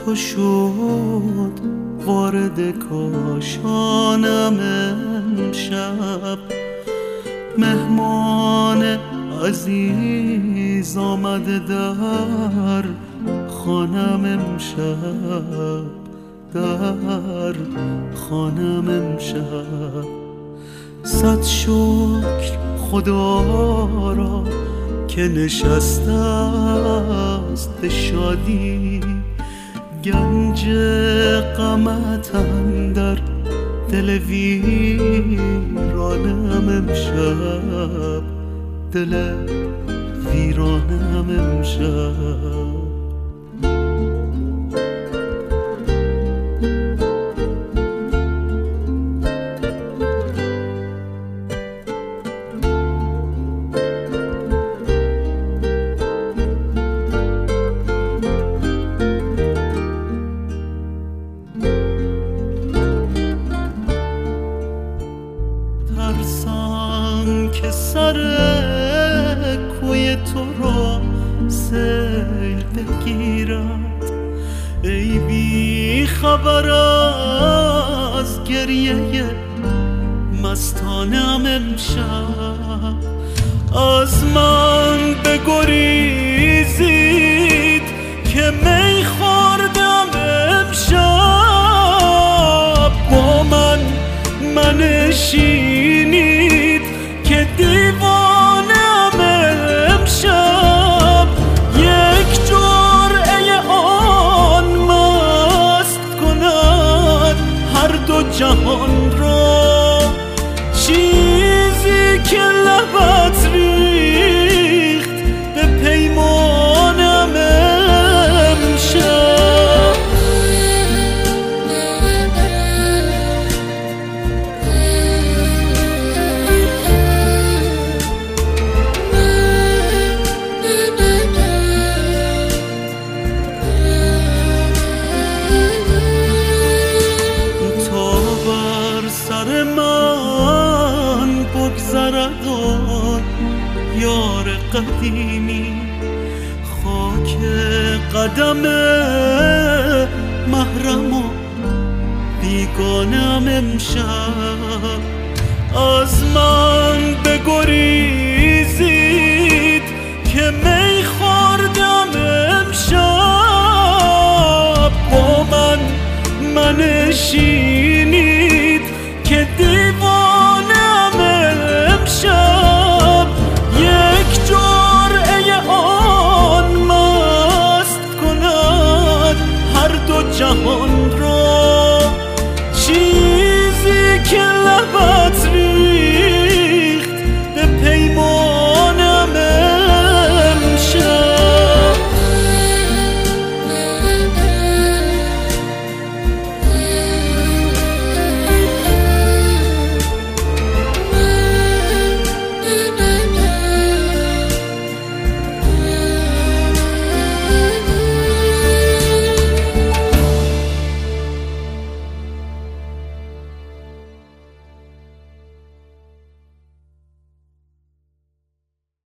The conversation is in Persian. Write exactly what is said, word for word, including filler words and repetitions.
تو شد وارد کاشانم امشب، مهمان عزیز آمده در خانم امشب، در خانم امشب. صد شکر خدا را که نشسته است به شادی، گنج غمت اندر دل ویرانم امشب، دل ویرانم امشب. ترسم که سر کوی تو را سیل بگیرد، ای بی خبر از گریه مستانم امشب. از من بگریزید که می خوردم امشب، با من منشینید که دیوانم امشب. یک جرعه آن مست کند هر دو جهان را، چیزی که لبت ریخت به پیمانم امشب. سر من بگذرد آن یار قدیمی، خاک قدم محرم و بیگانم امشب. از من بگریزید که می خوردم امشب، با من منشینید که دیوانم امشب. یک جرعه آن مست کند هر دو جهان را، چیزی که لبت